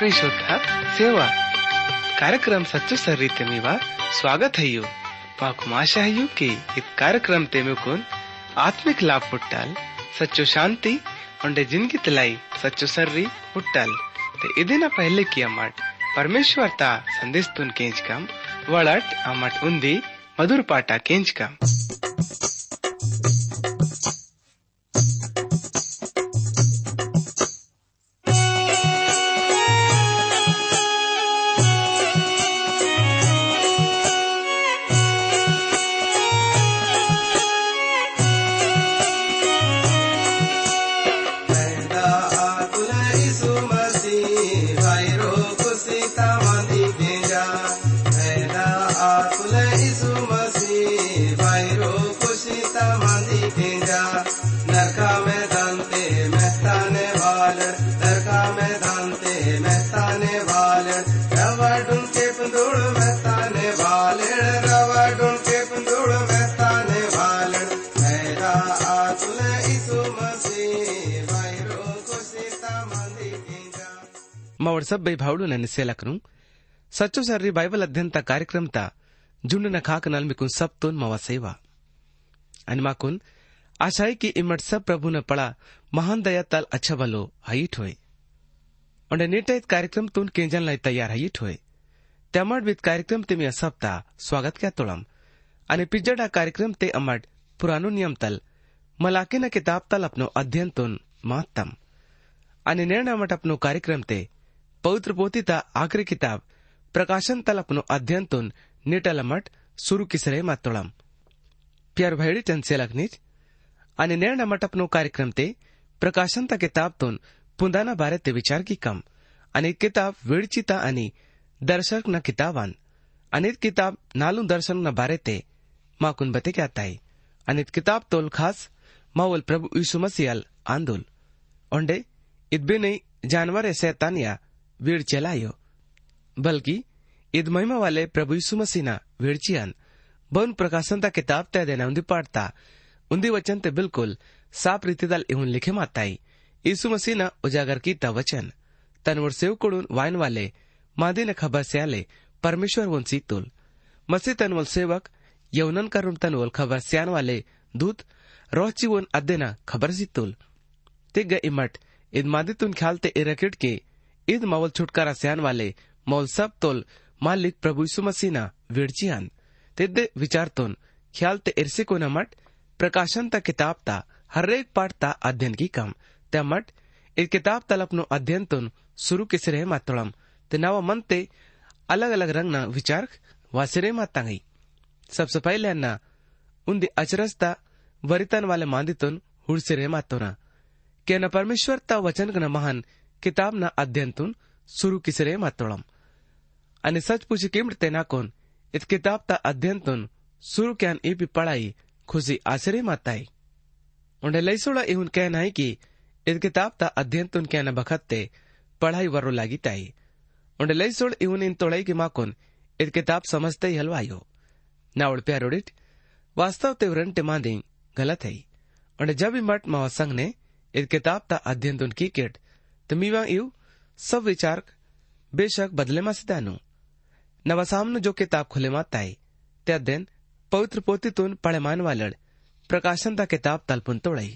परिशुद्ध सेवा कार्यक्रम सच्चो सर्रीते मीवा स्वागत है यू माकु आशा है यू कि इस कार्यक्रम ते मेकुन आत्मिक लाभ पुट्टल सच्चो शांति उंडे जिंदगी तलाई सच्चो सर्री पुट्टल ते इदिना पहले की अमट परमेश्वर ता संदेश तुन केंच कम वड़ट अमट उन्दी मधुर पाटा केंच कम मवर सब भाई भावड़ू ने निसेलकनु सच्चो सर्री बाइबल अध्ययन ता कार्यक्रम ता जुंड न खाक नल मिकुन सब तुन मवा सेवा अनमाकुन आशाई की इमट सब प्रभु न पड़ा महान दया तल अच्छा बलो हाइट होए और नेटा कार्यक्रम तुन केंजन लाई तैयार हाइट होए तमट विद कार्यक्रम ते में सप्ता स्वागत क्या तोड़म अने पिजड़ा कार्यक्रम ते अमट पुरानो नियम तल मलाके न किताब तल अपनो अध्ययन तुन महत्तम अने निर्णय मट अपनो कार्यक्रम ते पवित्र पोथी ता आखिरी किताब प्रकाशन तल अपनो अध्ययन तुन नेटल मट शुरू किसरे मातोड़म प्यार भैडी चंसेलकनीच अने निर्णय मट अपनो कार्यक्रम ते प्रकाशन ता किताब तुन पुंदाना बारे ते विचार की कम अने किताब वेड़चिता अने दर्शक न किताबान अनित किताब नालू दर्शन न बारे ते माकुन बते क्या ताई अनित किताब तोल खास मावल प्रभु यीशु मसीह आंदोल ओंडे इदबे नहीं जानवर शैतानिया वीर चलायो बल्कि इद महिमा वाले प्रभु यीशु मसीह ना वीरचियन बन प्रकाशन ता किताब तय देना उन्दी पाठता उन्दी वचन ते बिल्कुल साफ रीति दल इहुन लिखे माताई यीशु मसीह ना उजागर की ता वचन तनवर सेव कोडून वाइन वाले मादी ने खबर से आले परमेश्वर वन सीतुल मसीह तनवल सेवक यौनन करुण तनवल खबर सियान वाले दूत रोची वन अदेना खबर सीतुल तिग इमट इद मादी तुन ख्याल ते इरकेट के इद मवल छुटकारा सियान वाले मौल सब तोल मालिक प्रभु यीशु मसीह ना विड़चियान तिद्दे विचार तुन ख्याल ते इरसे को नमट प्रकाशन ता किताब ता हर एक पाठ ता अध्ययन की कम ते मट इस किताब तल अपनो अध्ययन तुन शुरू किसरे मातोड़म ते नवा मन ते अलग अलग रंग ना विचार वासिरे माता गई सबसे पहले ना उन्दी अचरजता वरितन वाले मांदी तुन हुड़सिरे मातोना के न परमेश्वर ता वचन न महान किताब ना अध्ययन तुन शुरू किसरे मातोड़म अने सच पूछे किमते ना कोन इत किताब ता अध्ययन तुन शुरू क्यान ई भी पढ़ाई खुशी आश्चर्य माताई उन्हें लईसोड़ा इहुन कहना है कि इत किताब ता अध्ययन तुन क्या न बखत्ते पढ़ाई वर्रो लागी ताई उन्हें लईसोड़ इहुन इन तोड़ाई की माकोन इत किताब समझते ही हलवायो नावड़ प्यारोडिट वास्तव ते वरंटे मांदी गलत है उन्हें जब मट मावा संघ ने इत किताब ता अध्ययन तुन की केट तमीवा यू सब विचार बेशक बदले मा सिदानु नवा सामने जो किताब खुले माताई ते अध्ययन पवित्र पोथी तुन पढ़े मान वालड़ प्रकाशन ता किताब तलपुन तोड़ाई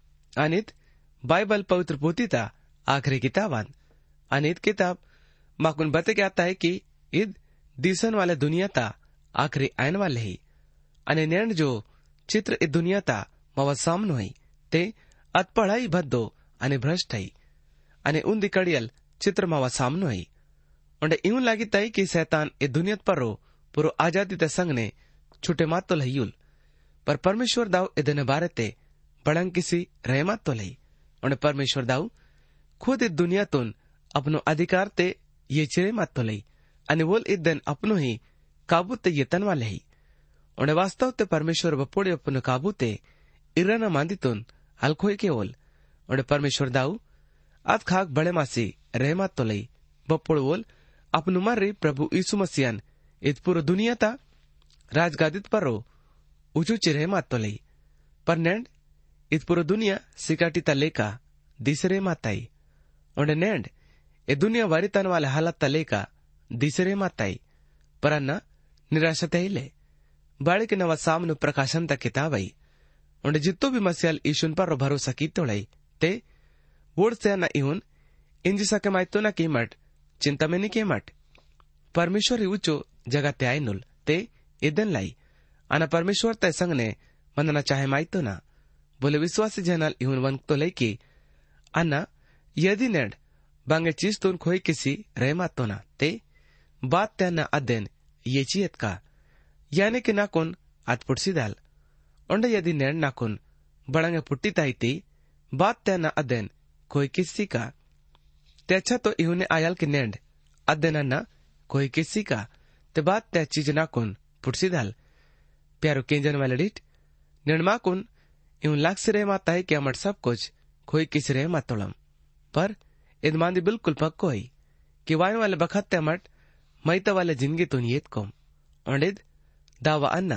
अनित बाइबल पवित्र पोथी ता आखिरी किताबान अनित किताब माकुन बते क्या आता है कि इद दीसन वाले दुनिया ता आखिरी आयन वाले ही अने नैन जो चित्र इ दुनिया ता मवा सामनो है ते अत पढ़ाई भद्दो अने भ्रष्ट है अने उन दिकड़ियल चित्र मावा सामनो है उन्हें यूं लागी ताई कि शैतान ए दुनिया पर रो पुरो आजादी ते संग ने छुटे मात तो लहीयुल पर परमेश्वर दाऊ इदने बारे ते बड़ंग किसी रहमत तो लही उन्हें परमेश्वर दाऊ खुद इस दुनिया तुन अपनो अधिकार ते ये चिरे मात तो लही अने वोल इदन अपनो ही काबू ते ये तन वाले ही उन्हें वास्तव ते परमेश्वर बपोड़े अपनो काबू ते इरना मांदी तुन हल्कोई के ओल उन्हें परमेश्वर दाऊ अत खाक बड़े मासी रहमत तो लई बपोड़ वोल अपनु मारे प्रभु यीशु मसीहन इत पूरो दुनिया ता राजगादित पर रो ऊंचू चिरे रहमत तो लई पर नैंड इत पूरो दुनिया सिकाटी ता लेका दिसरे माताई उन्हें नैंड ए दुनिया वरितन वाले हालत तलेका दिसरे माताई पर अन्न निराशते बाड़ी के नवा सामनु प्रकाशन ता किताब आई उंडे जितो भी मसियल ईशुन पर भरोसा की तोड़ई ते वोड़ से न इहुन इंजी सके माइतो न कीमट चिंता में नहीं कीमट परमेश्वर ऊंचो जगह ते आय नुल ते इदन लाई अना परमेश्वर ते संग ने मनना चाहे माइतो ना बोले विश्वासी जनल इहुन वन तो लई की अन्ना यदि नेड बांगे चीज तुन खोई किसी रह मातो ना ते बात त्या न अध्ययन ये चीत का यानी कि नाकुन अतपुटसी दाल उंडे यदि नेड नाकुन बड़ंगे पुट्टी ताईती बात त्या न अध्ययन कोई किसी का ते अच्छा तो इहुने आयल की नेड अध्ययन न कोई किसी का ते बात त्या चीज नाकुन पुटसी दाल प्यारो केंजन वाले डिट निर्माकुन इउन लाख से रह माता है कि अमर सब कुछ खोई किसी रह मातोलम पर इदमांदी बिल्कुल पक्को है कि वाइन वाले बखत अमट मैता वाले जिंदगी तो नियत कोम ओंडिद दावा अन्ना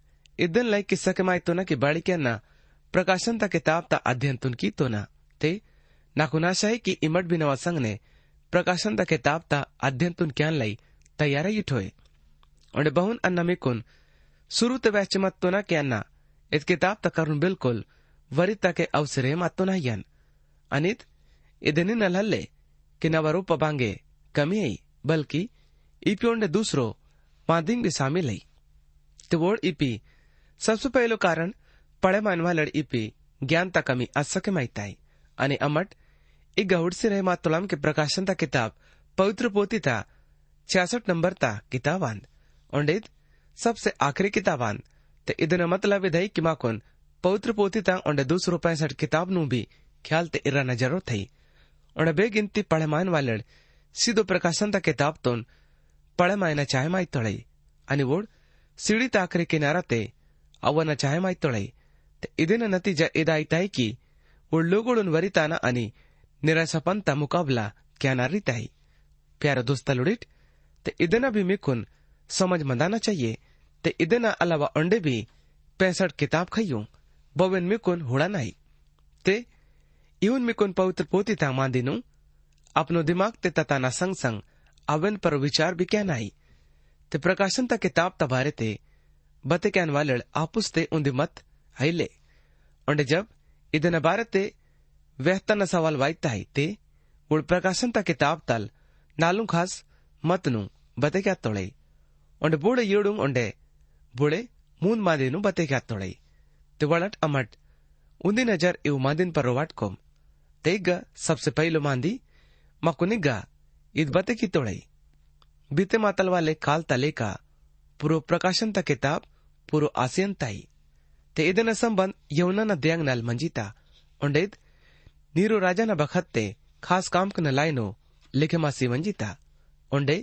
इदन लाइक किस्सा के माइतो ना कि बाड़ी के अन्ना प्रकाशन ता किताब ता अध्ययन तुन की तो ना ते नाकुनाशा है कि इमट भी नवा संग ने प्रकाशन ता किताब ता अध्ययन तुन क्या लाई तैयारा युठोए ओंडे बहुन अन्ना मिकुन शुरू ते वैच मत तो ना के अन्ना इस किताब ता करुण बिल्कुल वरिता के अवसरे मत तो ना यन अनित इदनी नलहल्ले कि नवरूप बांगे कमी आई बल्कि ईपी ओंडे दूसरो मादिंग भी शामिल है तो वोड़ ईपी सबसे पहलो कारण पढ़े मानवा लड़ ईपी ज्ञान ता कमी असके माइताई अने अमट एक गहुड़ से रहे मातुलाम के प्रकाशन ता किताब पवित्र पोती ता 66 नंबर ता किताबान ओंडे सबसे आखिरी किताबान ते इदन मतलब विधई कि माकुन पवित्र पोती ता ओंडे 265 किताब नु भी ख्याल ते इरा नजरो थई ओंडे बेगिनती पढ़े मान वालड़ सीधो प्रकाशन ता किताब तोन पढ़े मायना चाहे माई तोड़ई अनि वोड़ सीढ़ी ताकरे किनारा ते अवन चाहे माई तोड़ई ते इदिन नतीजा इदाईताई की वो लोगोड़ुन वरिताना अनि निराशापन ता मुकाबला क्या नारीताई प्यारा दोस्ता लुड़िट ते इदना भी मिकुन समझ मंदाना चाहिए ते इदना अलावा अंडे भी 65 किताब खइयों बोवेन मिकुन हुड़ा नहीं ते इवन मिकुन पवित्र पोती ता मांदिनु अपनो दिमाग ते तताना संग संग अवन पर विचार भी क्या नहीं ते प्रकाशन ता किताब ता बारे ते बते कैन वालड़ आपुस ते उन्दी मत हाइले उंडे जब इदना बारे ते वेहतना सवाल वाइता है ते उड़ प्रकाशन ता किताब तल नालू खास मतनु बते क्या तोड़े उंडे बूढ़े येड़ुंग उंडे बूढ़े मून मादिनु बते क्या तोड़े ते वड़ट अमट उन्दी नजर इव मादिन पर रोवाट कोम तेगा सबसे पहलो मांदी मकुनिगा इद बते की तोड़ई बीते मातल वाले काल तले का पूरो प्रकाशन ता किताब पूरो आसियन ताई ते इदन संबंध यौना न द्यांग नल मंजीता उंडेद नीरो राजा न बखत्ते खास काम कन लाइनो लिखे मासी मंजीता उंडे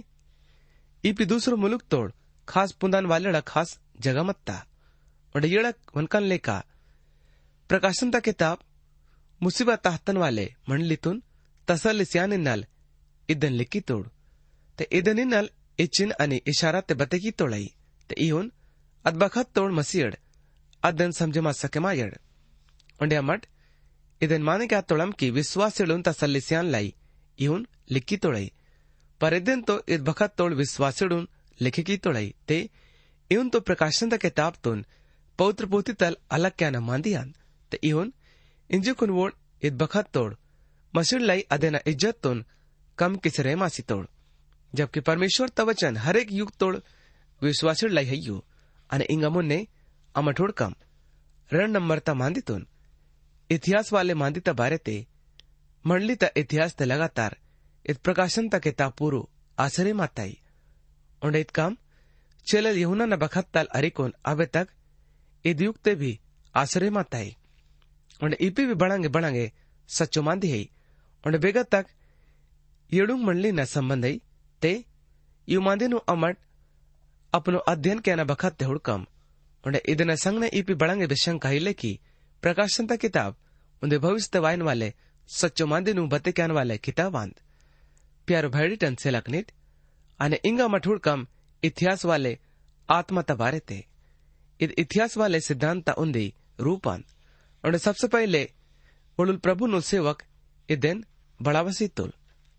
ईपी दूसरो मुलुक तोड़ खास पुंदान वाले खास जगह मत्ता उंडे येड़क वनकन लेका प्रकाशन ता किताब मुसीबत हतन वाले मंडलितुन तसल्ली सियान नल इदन लिखी तोड़ ते इदन नल इचिन अनि इशारा ते बते की तोड़ई ते इहुन अदबखत तोड़ मसीड़ अदन समझे मा सके मायड़ उंडे अमट इदन माने क्या तोड़म की विश्वास से तसल्ली सियान लाई इहुन लिखी तोड़ई पर इदन तो इद बखत तोड़ विश्वास लिखे की तोड़ई ते इहुन तो प्रकाशन ता किताब तुन पवित्र पोती तल अलग क्या न मांदियान ते इहुन इंजु कुन वोड़ इद बखत तोड़ मसीड़ लाई अदेना इज्जत तुन कम किसरे मासी तोड़ जबकि परमेश्वर तवचन हर एक युग तोड़ विश्वासिड़ लाई हयू अने इंगमुन ने अमठोड़ कम रण नंबर ता मांदी तुन इतिहास वाले मांदी ता बारे ते मंडली ता इतिहास ते लगातार इत प्रकाशन ता किताब पूरो आसरे माताई उंडे इत काम चलल यहुना न बखत तल अरिकोन अबे तक इद युग ते भी आसरे माताई उंडे ईपी भी बढ़ांगे सच्चो मांदी है उंडे बेगत तक येड़ुंग मंडली न संबंध है ते यु मांदिनु अमट अपनो अध्ययन के न बखत ते हुड़कम उंडे इदन संग ने ईपी बढ़ांगे विशंका हिले की प्रकाशन ता किताब उंदे भविष्य वाइन वाले सच्चो मांदिनु बते क्यान वाले किताबांत प्यारो भाईडी टन से लकनित अने इंगा मठुड़कम इतिहास वाले आत्मा ता बारे ते इद इतिहास वाले सिद्धांत ता उंदी रूपान उंडे सबसे पहले उड़ुल प्रभु नु सेवक इदेन बढ़ावसी तुल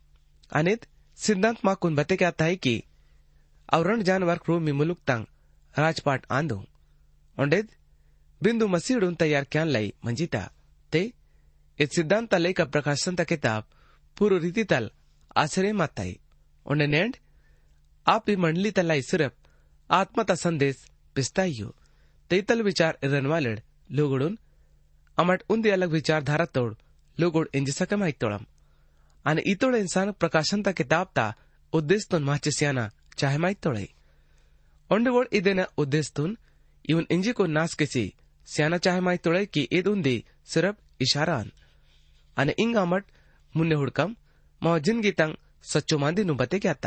अनित सिद्धांत माकून बते क्या था कि अवरण जानवर क्रू मी मुलुक तंग राजपाट आंदो ओंडेद बिंदु मसीडून तैयार क्या लई मंजिता ते इस सिद्धांत लई का प्रकाशन ता किताब पूर्व रीति तल आश्रय माताई ओंडे नेंड आप ही मंडली तलाई सिर्फ आत्मा ता संदेश पिस्ताइयो तेतल विचार इरनवालेड लोगोडून अमट उंदी अलग विचारधारा तोड़ लोगोड इंज सकमाई तोड़म आणि इतोड़ इंसान प्रकाशन ता किताब ता उद्देशतून माचिस्याना चाहे माई तोड़े ओंडेवोड इदेना उद्देशतून इवन इंजी को नास किसी स्याना चाहे माई तोड़े की ईद उंदी सिर्फ इशारान आणि इंग अमट मुन्ने हुड़कम माओ जिंदगी तंग सच्चो मांदी नु बते क्या ता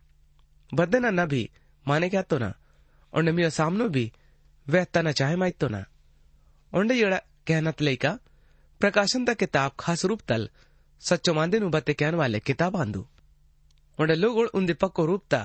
बदना न भी माने क्या तो ना ओंडे मियो सामनो भी वह तना चाहे माई तो ना ओंडे येड़ा कहनत लेका प्रकाशन ता किताब खास रूप तल सच्चो मांदे नु बते कहन वाले किताब आंदू ओंडे लोग उन दीपक को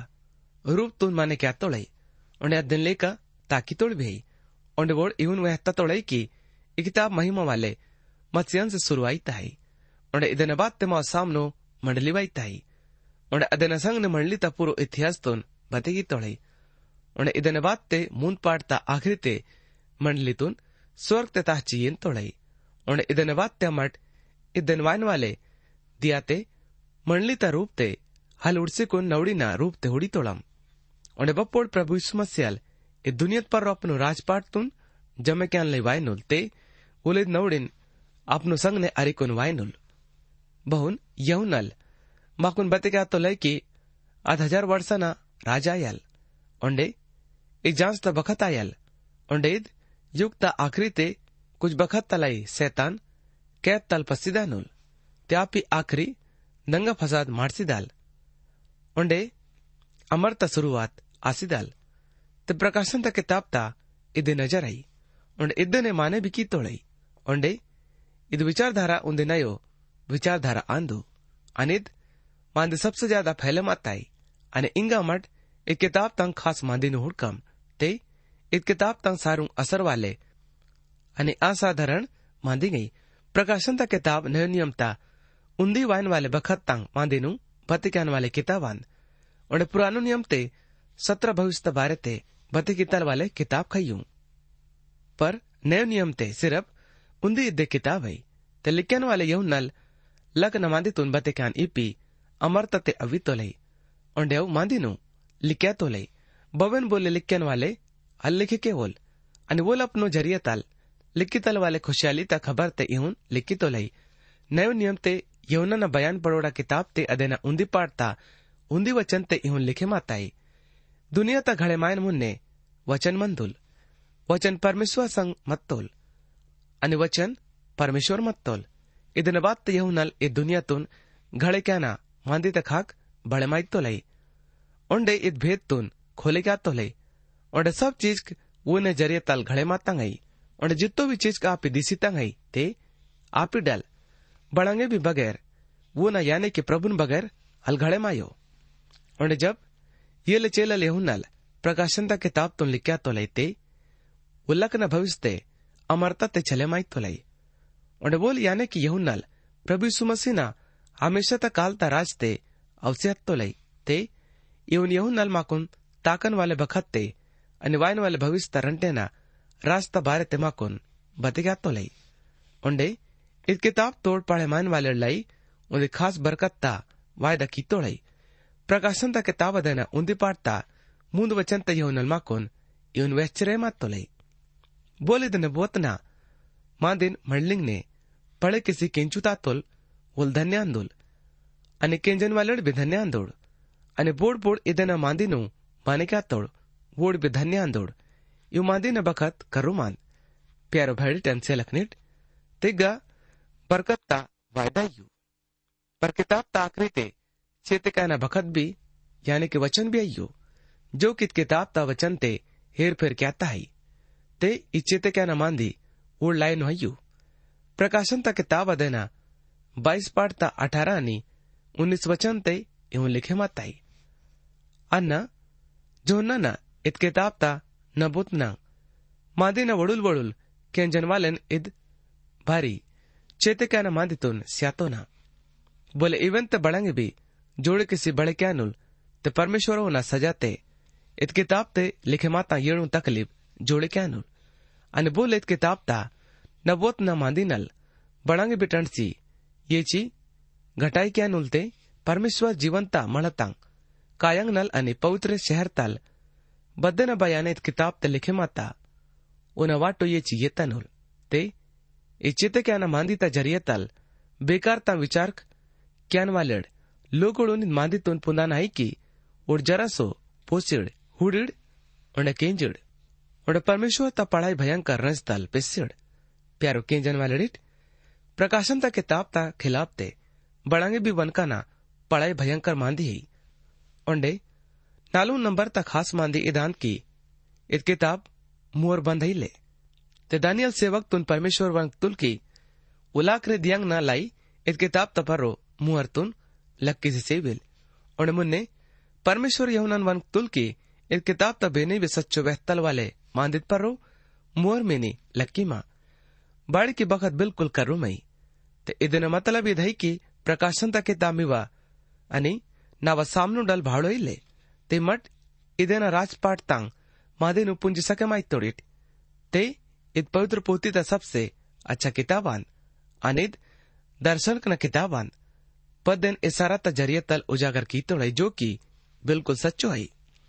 रूप तुन माने क्या तोड़े ओंडे अदन लेका ताकि तोड़ भी ओंडे वोड़ इवन वह तोड़े की किताब महिमा वाले मत्स्यन से शुरुआई ताई ओंडे इदन बात ते माओ सामनो मंडली वाई ताई ओंडे अदन संग ने मंडली ता पूरो इतिहास तुन बतेगी तोड़े ओंडे इदन बात ते मून पाड़ता आखिरी ते मंडली तुन स्वर्ग ते ताहचीन तोड़े ओंडे इदन बात ते मट इदन वाइन वाले दियाते मंडली ता रूप ते हल उड़से को नवड़ी ना रूप ते हुड़ी तोड़म ओंडे बप्पोड़ प्रभु यीशु मसीह इ दुनियत पर अपनो राजपाट तुन जमे क्यान ले वाइनुल ते उलिद नवड़िन अपनो संग ने अरिकुन वाइनुल बहुन यहुनल माकुन बते क्या तो लय की 1000 वर्षना राजा आयल ओंडे एक जांच ता बखत आयल ओंडे युग ता आखिरी ते कुछ बखत तलाई शैतान कैद तल पसीदानुल त्यापी आखिरी दंगा फसाद मारसीदाल ओंडे अमर ता शुरुआत आसीदाल ते प्रकाशन ता किताब ता इदे नजर आई ओंडे इदे ने माने भी की तोड़ई ओंडे इद विचारधारा उन्दे नयो विचारधारा आंदो अनिद मांदे सबसे ज्यादा फैले माताई अने इंगा मट इ किताब तंग खास मांदी नु हुड़कम ते इत किताब तंग सारू असर वाले अने असाधारण मांदी गई प्रकाशन ता किताब नयो नियम ता उन्दी वाइन वाले बखत तंग मांदी नु बतिकान वाले किताबान ओंडे पुरानो नियम ते 17 भविष्य बारे ते बती किताब वाले किताब खइयूं पर नयो नियम ते सिर्फ उन्दी इद्दे किताब है ते लिखन वाले यहू नल लग न मांदी तुन बतिकान इपी अमरता ते अवी तो लई ओंडे मांदी नु लिख्या तो लई बवन बोले लिखन वाले अल लिखे के बोल अने बोल अपनो जरिए तल लिखी तल वाले खुशहाली ता खबर ते इहुन लिखी तो लई नयो नियम ते यहुना न बयान पड़ोड़ा किताब ते अदेना उन्दी पाड़ता उन्दी वचन ते इहुन लिखे माताई दुनिया ता घड़े मायन मुन्ने वचन मंदुल वचन परमेश्वर संग मत्तोल अने वचन परमेश्वर मत्तोल इदन बात ते यहुनल ए दुनिया तुन घड़े क्या ना मांदी ते खाक बड़े माई तो लई ओंडे इत भेद तुन खोले क्या तो लई ओंडे सब चीज वो ने जरिए तल घड़े माता गई ओंडे जितो भी चीज का आप दिसी तंगई ते आप डल बड़ंगे भी बगैर वो न यानी कि प्रभुन बगैर हल घड़े मायो ओंडे जब ये ले चेलल यहुनल प्रकाशन ता किताब तुन लिख्या तो लई ते उल्लक न भविष्य ते अमरता ते चले माई तो लई ओंडे बोल यानी कि यहुनल प्रभु यीशु मसीह ना हमेशा ता काल ता राज ते अवसियत तो लई ते इवन यहुनल माकुन ताकन वाले बखत ते अने वाइन वाले भविष्य ता रंटे ना रास्ता बारे ते माकुन बतिगा तो लई ओंडे इत किताब तोड़ पाड़े मान वाले लाई उन्हें खास बरकत ता वायदा की तोड़ई प्रकाशन ता किताब देना उन्दी पाड़ता मुंद वचन ते यहुनल माकुन इवन वेचरे मात तो लई बोले दने बोतना मादिन मंडलिंग ने पड़े किसी केंचुता तोल उल धन्यांदुल अने केंजन वाले भी धन्यांदोड़ अने बोड़ बोड़ इदना मांदिनु माने क्या तोड़ वोड़ भी धन्यांदोड़ यू मांदी न बखत करुमान प्यारो भाई टेंसे लखनिट तिगा बरकत ता वायदा यू पर किताब ता आखिरी ते चेते का न बखत भी यानी कि वचन भी आयु जो कित किताब ता वचन ते हेर फेर क्या ता है ते इचेते क्या न मांदी उड़ लाइन हयू प्रकाशन ता किताब अदेना 22 पाठ ता 18 आणि 19 वचन ते इवन लिखे माताई अन्ना जो न इत किताब ता नबुत न मादी न वडुल वडुल केंजन वालन इद भारी चेते क्या न मादी तुन स्यातो ना बोले इवन ते बड़ंगे भी जोड़े किसी बड़े क्या नुल ते परमेश्वर ना सजाते इत किताब ते लिखे माता येणु तकलीफ जोड़े क्या नुल आणि बोल इत किताब ता नबोत न मांदी नल बड़ांगे बिटणची येची घटाई क्या नुलते परमेश्वर जीवंता मळतांग कायंग नल आणि पवित्र शहर ताल बद्दे न बयाने किताब ते लिखे माता उन वाटो येची येता नुल ते इच्छिते क्या न मांदीता जरिये ताल बेकार ता विचार क्यान वालेड लोगोड़ून मांदीतून पुन्हा नाही की उड जरासो पोसिड हुडिड उंडे केंजिड उंडे परमेश्वर ता पढ़ाई भयंकर रंजताल पेसिड प्यारो केंजन वालेडिट प्रकाशन ता किताब ता खिलाफते बड़ांगे भी वनकाना पढ़ाई भयंकर मांदी ही उंडे नालू नंबर ता खास मांदी इदान की इत किताब मुअर बंद ही ले ते दानियल सेवक तुन परमेश्वर वंक तुल की उलाकरे दियांग ना लाई इत किताब तपरो मुअर तुन लक्की से सेविल उन्हें मुन्ने परमेश्वर यहुनन वंक तुल की इत किताब तबेने वे सच्चो वहतल वाले मांदित परो मुअर मेनी लक्की मां बाड़ी की बखत बिल्कुल करू मई ते इदन मतलब इधई की प्रकाशन ता किताब मिवा अनि नावा सामनु डल भाड़ो ले ते मट इदेना राजपाट तांग मादेनु पुंज सके माई तोड़िट ते इत पवित्र पोती ता सबसे अच्छा किताबान अनिद दर्शन न किताबान पदेन इसारा ता जरिये तल उजागर की तोड़ई जो की बिल्कुल सच्चो है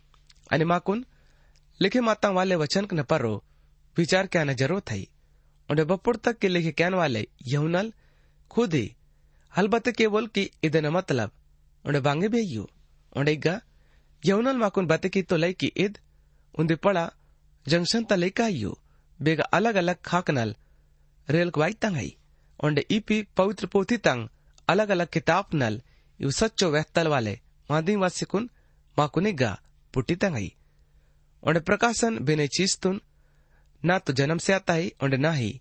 अनि माकुन लिखे माता वाले वचन न परो विचार क्या न जरूरत है उन्हें बपुर तक के लिखे कैन वाले यहुनल खुद ही हलबत केवल की इदन मतलब उन्हें बांगे बेयू उन्हें गा यहुनल माकुन बते की तो लई की इद उन्हें पड़ा जंक्शन ता लेका आयु बेगा अलग अलग खाकनल रेल क्वाई तंगई उन्हें ईपी पवित्र पोथी तंग अलग अलग किताब नल यू सच्चो वहतल वाले मादी वासिकुन माकुने गा पुटी तंगई उन्हें प्रकाशन बिने चीज तुन ना तो जन्म से आता है उन्हें ना ही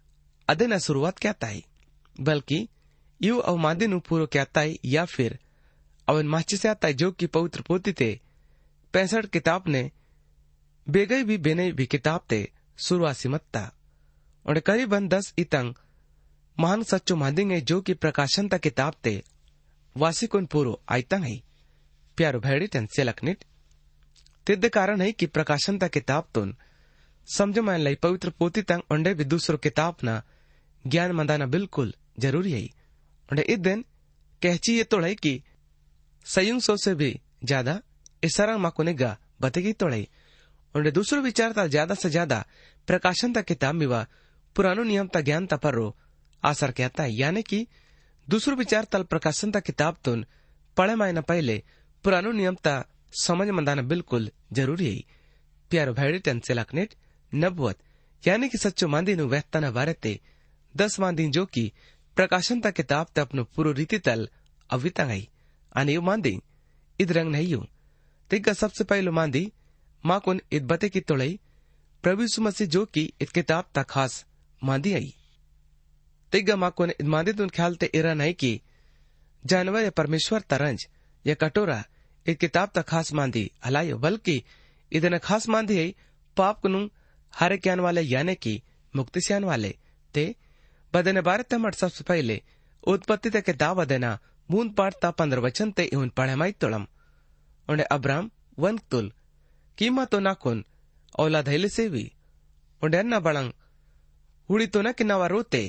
अदे न शुरुआत क्या आता है बल्कि यू अव मादी नु पूरो क्या आता है या फिर अवन माची से आता है जो कि पवित्र पोती ते 65 किताब ने बेगई भी बेने भी किताब ते शुरुआसी मत्ता उन्हें करीबन 10 इतंग महान सच्चो मांदेंगे जो कि प्रकाशन ता किताब ते वासिकुन पूरो आयतंग है प्यारो भैडी टन सेलकनिट तिद्द कारण है कि प्रकाशन ता किताब तुन समझ मान लाई पवित्र पोती तंग उंडे भी दूसरो किताब ना ज्ञान मंदाना बिल्कुल जरूरी है उंडे इस दिन कहची ये तोड़ाई की संयुग सौ से भी ज्यादा इसारा माकुने गा बतेगी तोड़ाई उन्हें दूसरो विचार ता ज्यादा से ज्यादा प्रकाशन ता किताब मिवा पुरानो नियम ता ज्ञान ता परो आसर कहता है यानी कि दूसरो विचार तल प्रकाशन ता किताब तुन पढ़े मायना पहले पुरानो नियम ता समझ मंदाना बिल्कुल जरूरी है प्यारो भैडी टन से लकनेट नबुवत यानी कि सच्चो मांदी नु वहता न वारते 10 मांदी जो कि प्रकाशन ता किताब ता अपनो पूरो रीति तल अविता गई आने यू मांदी इद रंग नहीं यू तिग्गा सबसे पहलो मांदी माकुन इत बते की तोड़ई प्रभु यीशु मसीह जो कि इत किताब ता खास मांदी आई तिग्गा माकुन इत मांदी तुन ख्याल ते इरा नहीं कि जानवर या परमेश्वर तरंज या कटोरा इत किताब ता खास मांदी हलायो बल्कि इदन खास मांदी है पाप कुनु हरे ज्ञान वाले यानी कि मुक्ति सियान वाले ते बदने बारे तमट सबसे पहले उत्पत्ति ते किताब अदेना मून पाठता 15 वचन ते इवन पढ़े माई तोड़म उन्हें अब्राम वन तुल कीमा तो नाकुन औलाद हैले से भी उन्हें अन्ना बड़ंग हुड़ी तो न किनावा रोते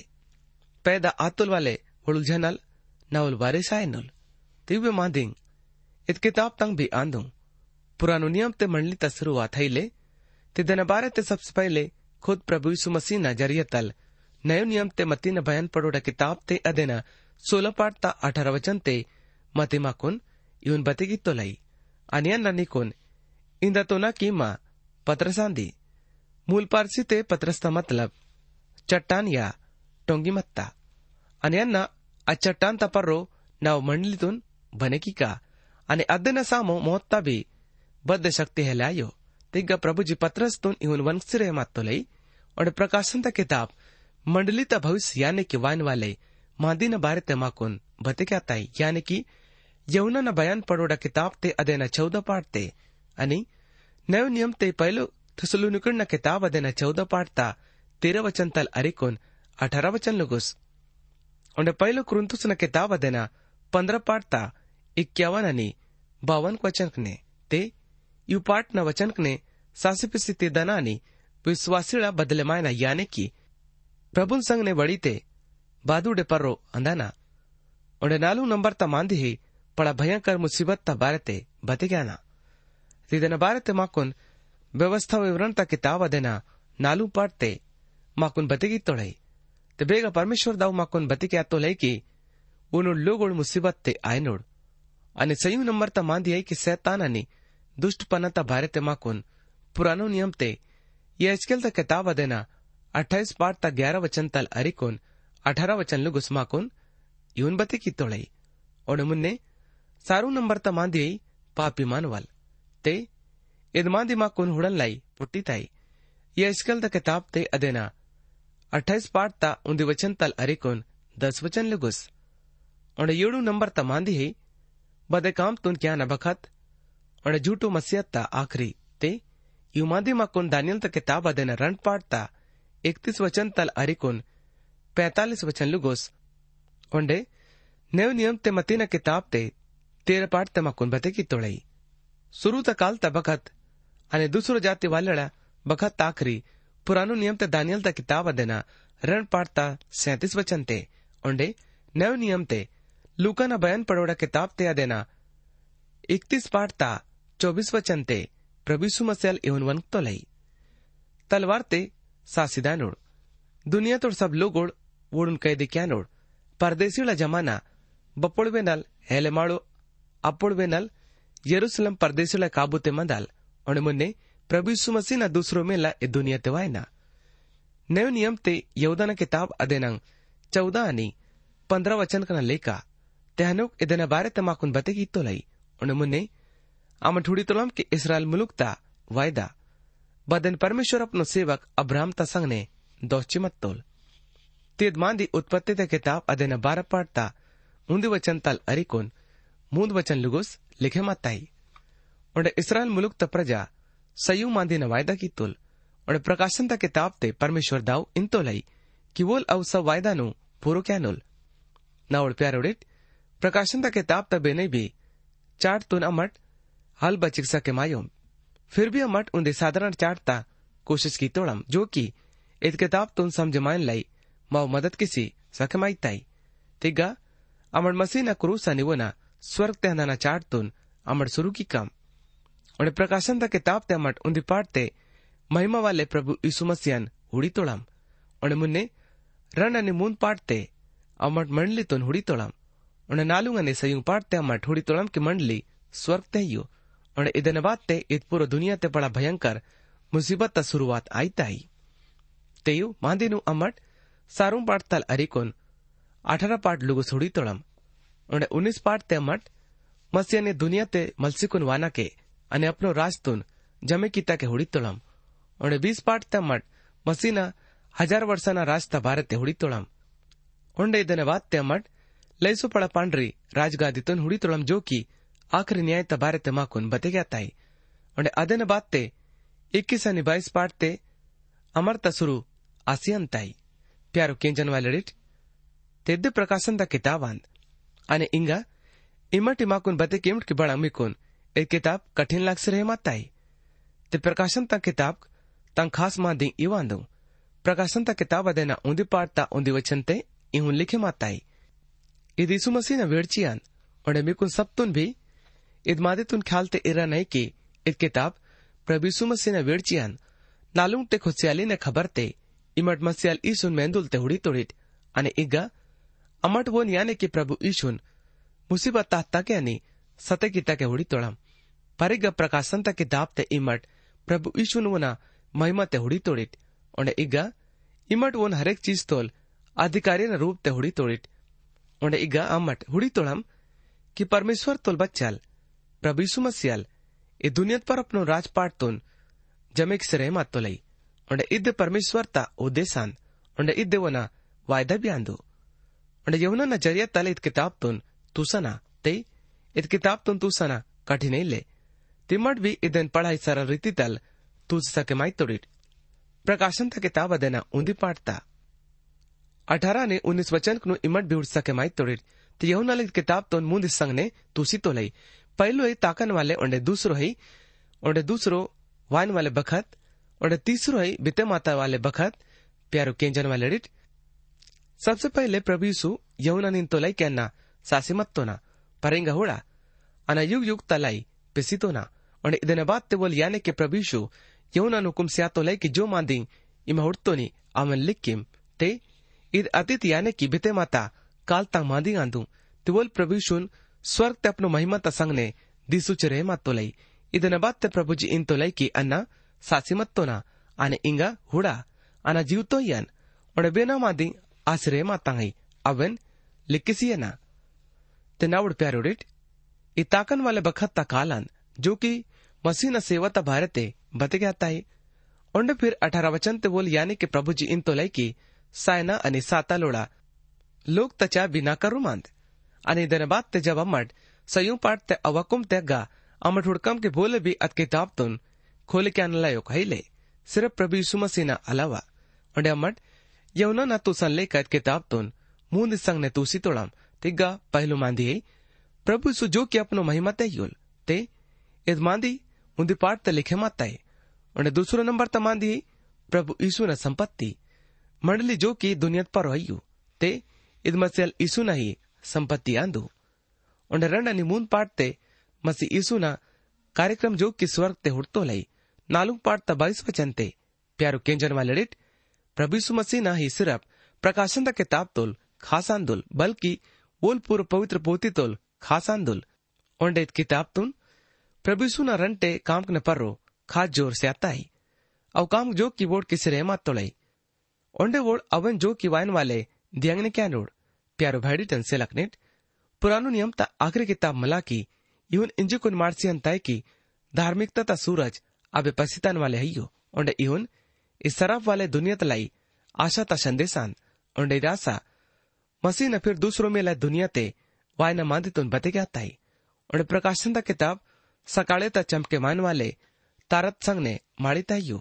पैदा आतुल वाले हुड़ुल जनल नवल बारिश आए नुल तीव्य मादिंग इत किताब तंग भी आंदू पुरानो नियम ते मंडली ता शुरुआत हैले ते दन बारे ते सबसे पहले खुद प्रभु यीशु मसीह ना जरिए तल नयो नियम ते मती न बयान पड़ोड़ा किताब ते अदेना 16 पाठ ता 18 वचन ते मते माकुन यून बतेगी तो लाई अनियन ननी कुन इंदा तो ना कीमा पत्रसांदी मूल पारसी ते पत्रस्ता मतलब चट्टान या टोंगी मत्ता अनियन ना अचट्टान ता पर्रो नाव मंडली तुन बने की का अने अदेना सामो मोहत्ता भी बद्ध शक्ति है लायो तिग्गा प्रभु जी पत्रस तुन इवन वंशरे मत तो लई और प्रकाशन ता किताब मंडली ता भविष्य यानी कि वाइन वाले मादी न बारे ते माकुन बते क्या ताई यानी कि यहुना न बयान पड़ोड़ा किताब ते अदेना 14 पाठ ते अनि नयो नियम ते पहलो थेसलोनिकन न किताब अदेना 14 पाठ ता 13 वचन तल अरिकुन 18 वचन लगुस और पहलो कुरिन्थुस न किताब अदेना 15 पाठ ता 51 आणि 52 वचनकने ते यू पाठना वचनकने सासिपिसी ते दना आणि विश्वासीला बदलेमायना याने की प्रभुन संग ने वड़ी ते बादुडे पर्रो अंदाना और 4 नंबर ता मांदी ही पड़ा भयंकर मुसीबत ता बारे ते बते गयाना तिदन बारे ते माकुन व्यवस्था विवरण ता किताब अदेना 4 पाठ ते माकुन बतेगी तोड़ई ते बेगा परमेश्वर दाऊ माकुन बते क्या तो लई की उन लोगों मुसीबत ते आय नोड आणि 6 नंबर ता मांदी है कि शैतान आणि दुष्टपना ता बारे ते माकुन पुरानो नियम ते ये एचकेल ता किताब अदेना 28 पाठ ता 11 वचन तल अरिकोन 18 वचन लुगुस माकुन यून बते की तोड़ई और मुन्ने 4 नंबर ता मांदी पापी मानवल ते इद मांदी माकुन हुड़न लाई पुट्टी ताई ये एचकेल ता किताब ते अदेना 28 पाठ ता उन्दी वचन तल अरिकोन 10 वचन लुगुस और 7 नंबर ता मांदी है बदे काम तुन क्या न बखत और झूठो मसीहत ता आखरी ते यू मांदी माकुन दानियल ता किताब अदेना रंड पाठ ता 31 वचन तल अरिकोन 45 वचन लुगोस ओंडे नेव नियम ते मतीना किताब ते 13 पाठ ते माकुन बते की तोड़ई शुरू ता काल ता बखत अने दूसरो जाति वालड़ा बखत आखरी पुरानो नियम ते दानियल ता किताब अदेना रण पाठ ता 37 वचन ते ओंडे नव नियम ते लूका ना बयान पड़ोड़ा किताब ते अदेना 31 पाठ ता 24 वचन ते प्रभु यीशु मसीह एवं वन तो लई तलवार ते सासिदा नोड़ दुनिया तोड़ सब लोगोड़ वोड़ुन कैदे क्या नोड़ परदेसीला जमाना बपोड़वे नल हेलेमाड़ो अपोड़वे नल यरूशलेम परदेसीला काबूते मंदाल और मुन्ने प्रभु यीशु मसीह ना दूसरो मेला ए दुनिया ते वायना नव नियम ते यहूदा ना किताब अदेनंग 14 आणि 15 वचन कना लेका तेहनुक इदना बारे तमाकुन बते की तो लई और मुन्ने आम ठुड़ी तोलम के इस्राएल मुलुक ता वायदा बदन परमेश्वर अपनो सेवक अब्राहम ता संग ने दोची मत तोल तेद मांदी उत्पत्ति ते किताब अदेना 12 पाठ ता उन्दी वचन तल अरिकोन मूंद वचन लुगुस लिखे मताई और इस्राएल मुलुक ता प्रजा सयू मांदी न वायदा की तुल और प्रकाशन ता किताब ते परमेश्वर दाऊ इन तो लई कि वोल अव सब वायदा नु पूरो क्या नुल ना और प्यारोडिट प्रकाशन ता किताब ता बेने भी चाट तुन अमट हल बचिक्सा के मायोम फिर भी अमट उन्दे साधारण चाट ता कोशिश की तोड़म जो कि इत किताब तुन समझ मान लाई माओ मदद किसी सकमाई ताई तिगा अमर मसीह ना क्रूसा निवना स्वर्ग ते हंदाना चाट तुन अमर शुरू की काम और प्रकाशन ता किताब ते अमट उन्दी पाठ ते महिमा वाले प्रभु यीशु मसीहन हुड़ी तोड़म और मुन्ने रन अनि मून पाठ ते अमट मंडली तुन हुड़ी तोड़म और नालुंग अनि सयुंग पाठ ते अमट हुड़ी तोड़म की मंडली स्वर्ग ते हियो और इदन बात ते इत पूरो दुनिया ते बड़ा भयंकर मुसीबत ता शुरुआत आई ताई तेयु मांदी नु अमट सारूं पाठ तल अरिकोन 18 पाठ लुगु सुड़ी तोड़म और 19 पाठ ते अमट मसीह ने दुनिया ते मलसिकुन वाना के अने अपनो राज तुन जमे कीता के हुड़ी तोड़म और 20 पाठ ते अमट मसीह ना 1000 वर्षना राज ता भारत ते हुड़ी तोड़म और इदन बात ते अमट लैसो पड़ा पांडरी राजगादी तुन हुड़ी तोड़म जो की आखिरी न्याय ता भारत ते माकुन बते गया ताई और अदन बात ते 21 आणि 22 पाठ ते अमर ता शुरू आसियन ताई प्यारो केंजन वालडिट तेद्दे प्रकाशन ता किताबान अने इंगा इमट इमाकुन बते केमट की बड़ा मिकुन ए किताब कठिन लाग से रहे माताई ते प्रकाशन ता किताब तंग खास मा दी इवांदो प्रकाशन ता किताब अदेना उन्दी पाठ ता उन्दी वचन ते इहुन लिखे माताई इद यीशु मसीह ना वेड़चियान और मिकुन सब तुन भी इद मादे तुन ख्याल ते इरा नहीं की इद किताब प्रभु यीशु मसीह ना वेड़चियान नालुंग ते खुशियाली ने खबर ते इमट मसियाल ईशुन मेंदुल ते हुड़ी तोड़ित अने इगा अमट वोन याने की प्रभु ईशुन मुसीबत तात्ता के अनि सते की तके हुड़ी तोड़म परिगा प्रकाशन ता किताब ते इमट प्रभु ईशुन वना महिमा ते हुड़ी तोड़ित और इगा इमट वोन हरेक चीज तोल अधिकारी न रूप ते हुड़ी तोड़ित और इगा अमट हुड़ी तोड़म कि परमेश्वर तोल बच्चल प्रभु यीशु मसीह ए दुनिया पर अपनो राजपाट तुन जमेक से रहमत तो लई और इद्दे परमेश्वर ता उद्देशान और इद्दे वना वायदा भी आंदो और यवना नजरिया तले इत किताब तुन तुसना ते इत किताब तुन तुसना कठिन ले तिमट भी इदन पढ़ाई सरल रीति तल तुझ सके माई तोड़िट प्रकाशन ता किताब अदेना उन्दी पाठता 18 ने 19 वचन कनु इमट भी उठ सके माई तोड़िट तो यूहन्ना लिखित किताब तो मुंद संग ने तुसी तो लई पहलो ही ताकन वाले ओंडे दूसरो वाइन वाले बखत ओंडे तीसरो ही बिते माता वाले बखत प्यारो केंजन वाले डिट सबसे पहले प्रभु यीशु यूहन्ना निन तो लई कहना सासी मत तो ना परेंगा होड़ा अना युग युग तलाई पिसी तो ना और इतने बात ते बोल याने के प्रभु यीशु यूहन्ना नुकुम से तो लई कि जो मांदी इमा उड़तो नी आमन लिखिम ते इद अतीत याने की बिते माता काल तक मांदी आंदू ते बोल प्रभु यीशु स्वर्ग ते अपनो महिमा ता संग ने दिसु चरे मत तो लई इतने बात ते प्रभु जी इन तो लई की अन्ना सासी मत तो ना आने इंगा हुड़ा आना जीव तो यन और बेना मांदी आश्रय मातांगी अवन लिखिसी ना ते नावड़ प्यारोडिट इताकन वाले बखत ता कालन जो कि मसीह न सेवा ता भारते बते गया ताई और फिर 18 वचन ते बोल यानी के प्रभु जी इन तो लई की सायना अनि साता लोड़ा लोग तचा बिना करू मांद अनि दिन बात ते जब अमट सयू पाठ ते अवकुम ते गा अमट हुड़कम के बोले भी अत किताब तुन खोले के अनलायो कहिले सिर्फ प्रभु यीशु मसीह ना अलावा और अमट यूहन्ना ना तुसन ले कत किताब तुन मुंद संग ने तुसी तोड़म तिग्गा पहलू मांदी प्रभु यीशु जो कि अपनो महिमा ते युल ते इद मांदी उन्दी पाठ ते लिखे माता और दूसरो नंबर त मांदी प्रभु यीशु न संपत्ति मंडली जो कि दुनिया पर रहियो ते इद मसीह यीशु न ही संपत्ति आंदू और रंड मून पाठ ते मसीह यीशु न कार्यक्रम जो कि स्वर्ग ते हुड़तो लई नालू पाठ त 22 वचन ते प्यारो केंजन वाले डिट प्रभु यीशु मसीह न ही सिर्फ प्रकाशन दा किताब तोल खास आंदुल बल्कि बोल पूर्व पवित्र पोती तोल खास आंदुल और किताब तुन प्रभु यीशु न रंटे काम ने पर्रो खास जोर से आता ही अव काम जो की वोट किसी रहमत तोड़ई ओंडे वोट अवन जो की वाइन वाले दियांग ने क्या नोड़ प्यारो भाईडी टन से लखनेट पुरानो नियम ता आखिरी किताब मला की इवन इंजु कुन मार्सी अंताय की धार्मिकता ता सूरज अबे पसितान वाले हइयो ओंडे इवन इस सराफ वाले दुनिया तलाई आशा ता संदेशान ओंडे रासा मसीह न फिर दूसरों में ला दुनिया ते वायना मांदी तुन बते गया ताई ओंडे प्रकाशन ता किताब सकाळे ता चमके मान वाले तारत संग ने माड़ी ताइयो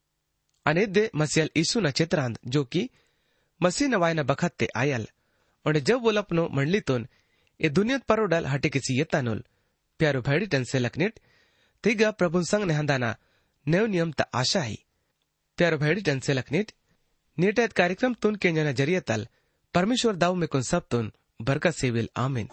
अनेदे मसीह यीशु न चित्रांत जो कि मसीह न वायना बखत ते आयल और जब वो अपनो मंडली तुन ए दुनिया पर डल हटे किसी ये तानुल प्यारो भाईडी टन से लखनेट तिगा प्रभु संग ने हंदाना नव नियम ता आशा ही प्यारो भाईडी टन से लखनेट नेट कार्यक्रम तुन के जना जरिए तल परमेश्वर दाऊ में कुन सब तुन बरकत सेविल आमीन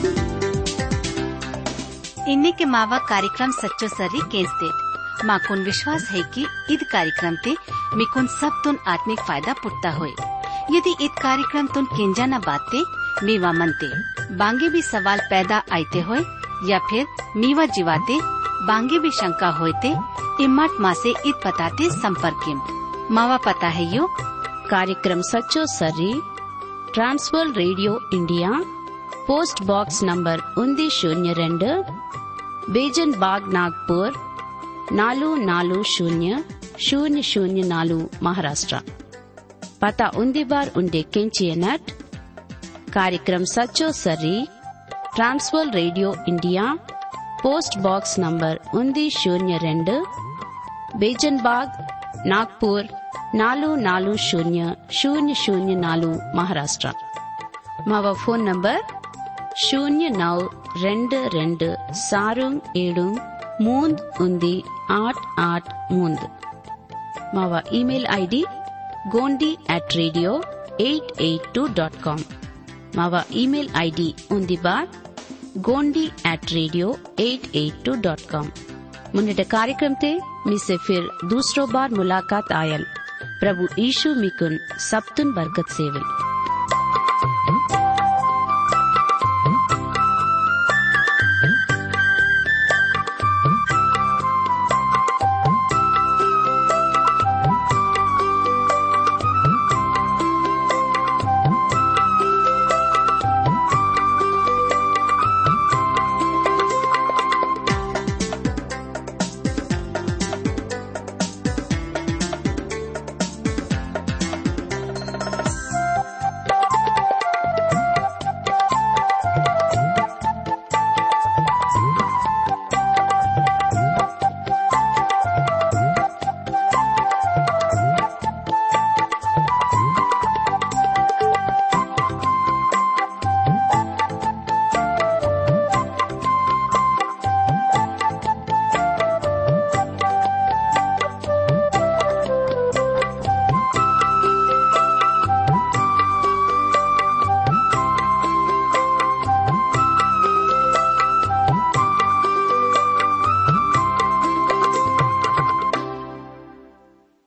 इन्हीं के मावा कार्यक्रम सच्चो सर्री केस्टेट माकुन विश्वास है कि ईद कार्यक्रम ते मिकुन सब तुन आत्मिक फायदा पुटता होए यदि ईद कार्यक्रम तुन केंजाना बाते मीवा मनते बांगे भी सवाल पैदा आते होए या फिर मीवा जीवाते बांगे भी शंका होते इम्मत माँ से ईद पताते संपर्किम मावा पता है यो कार्यक्रम सच्चो सर्री Trans World Radio India post box number 102 Bezon Bagh Nagpur 440004 Maharashtra पता उन्दी बार उन्डे केंचिए नट कार्यक्रम सच्चो सर्री Trans World Radio India post box number 102 Bezon Bagh Nagpur 440004 Maharashtra मावा फोन नंबर 0926373883 मावा ईमेल आईडी gondi@radio882.com मावा ईमेल आईडी उन्दी बार gondi@radio882.com मुन्नेट कार्यक्रम ते मिसे फिर दूसरो बार मुलाकात आयल प्रभु यीशु मिकुन सबतुन बरकत सेवल।